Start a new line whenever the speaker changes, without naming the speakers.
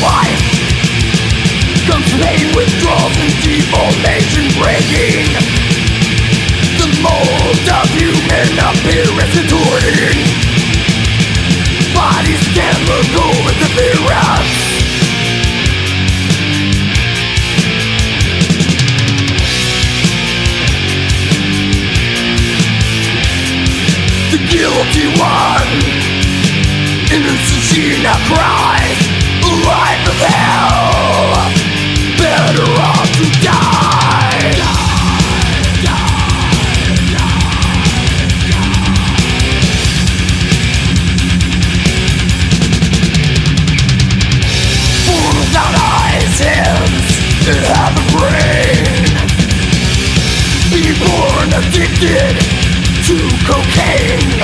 life comes pain, withdrawals, and deformation, breaking the mold of human appearance, contorting bodies chemical interference. The guilty one, innocent she now cries, life of hell, better off to die. For without eyes, hands, and have a brain, be born addicted to cocaine.